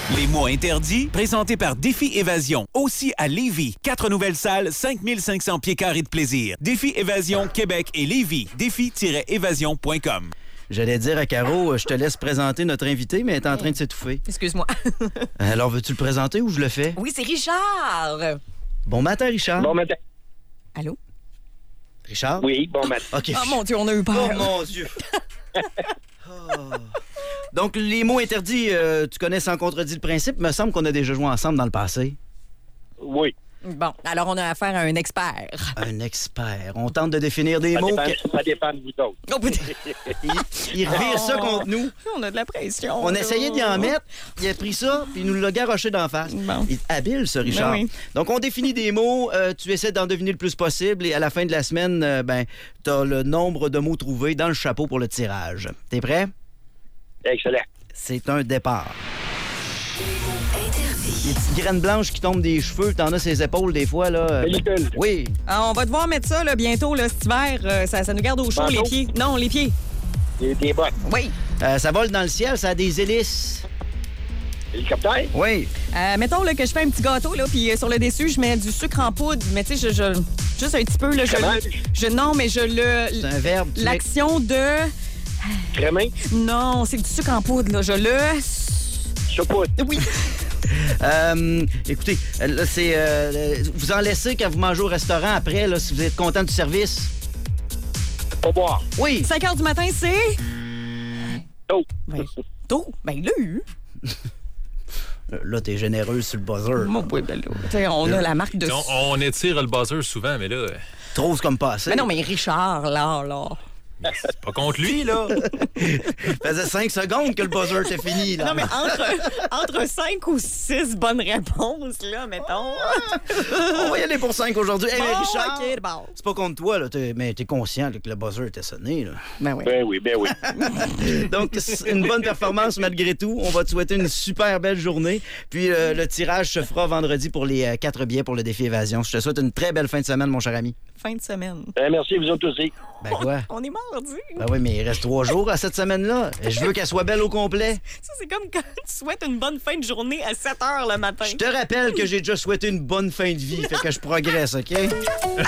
Les mots interdits, présentés par Défi Évasion. Aussi à Lévis. 4 nouvelles salles, 5500 pieds carrés de plaisir. Défi Évasion, Québec et Lévis. Défi-évasion.com. J'allais dire à Caro, je te laisse présenter notre invité, mais elle est en train de s'étouffer. Excuse-moi. Alors, veux-tu le présenter ou je le fais? Oui, c'est Richard. Bon matin, Richard. Bon matin. Allô? Richard? Oui, bon matin. OK. Oh mon Dieu, on a eu peur. Oh mon Dieu! Oh. Donc, les mots interdits, tu connais sans contredit le principe. Il me semble qu'on a déjà joué ensemble dans le passé. Oui. Bon, alors on a affaire à un expert. Un expert. On tente de définir des Ça mots. dépend, ça dépend de vous autres. Oh, putain. Il revire ça contre nous. On a de la pression. On essayait d'y en mettre, il a pris ça, puis il nous l'a garoché d'en face. Bon. Il est habile, ce Richard. Ben oui. Donc, on définit des mots, tu essaies d'en deviner le plus possible, et à la fin de la semaine, t'as le nombre de mots trouvés dans le chapeau pour le tirage. T'es prêt? Excellent. C'est un départ. Les petites graines blanches qui tombent des cheveux, t'en as ses épaules des fois, là. Pellicule. Oui. Ah, on va devoir mettre ça là, bientôt, là, cet hiver. Ça nous garde au chaud, Manteau? les pieds. Non, les pieds. Des bottes. Oui. Ça vole dans le ciel, ça a des hélices. Hélicoptère. Oui. Mettons là, que je fais un petit gâteau, là, puis sur le dessus, je mets du sucre en poudre. Mais tu sais, juste un petit peu, là. Non, mais je le. C'est un verbe. L'action de. Crémin. Non, c'est du sucre en poudre, là. Je le. Chopoute. Oui. Écoutez, là, c'est. Vous en laissez quand vous mangez au restaurant après, là, si vous êtes content du service. Pas boire. Oui. 5 heures du matin, c'est. Tôt. Ben, tôt. Ben, là, eu. Là, t'es généreuse sur le buzzer. Mon boy, ben là. T'sais, on a la marque de. On étire le buzzer souvent, mais là, Trop, c'est comme pas assez. Mais non, mais Richard, là. c'est pas contre lui, là. Ça faisait 5 secondes que le buzzer était fini, là. Non, mais entre 5 ou 6 bonnes réponses, là, mettons. On va y aller pour 5 aujourd'hui. Hey, mais Bon, Richard, OK, bon. c'est pas contre toi, là, mais t'es conscient là, que le buzzer était sonné, là. Ben oui. Ben oui, ben oui. Donc, c'est une bonne performance malgré tout. On va te souhaiter une super belle journée. Puis, le tirage se fera vendredi pour les 4 billets pour le défi évasion. Je te souhaite une très belle fin de semaine, mon cher ami. Fin de semaine. Merci, vous autres aussi. Ben quoi? On est mardi. Ben oui, mais il reste 3 jours à cette semaine-là. Et je veux qu'elle soit belle au complet. Ça, c'est comme quand tu souhaites une bonne fin de journée à 7 heures le matin. Je te rappelle que j'ai déjà souhaité une bonne fin de vie, fait que je progresse, OK?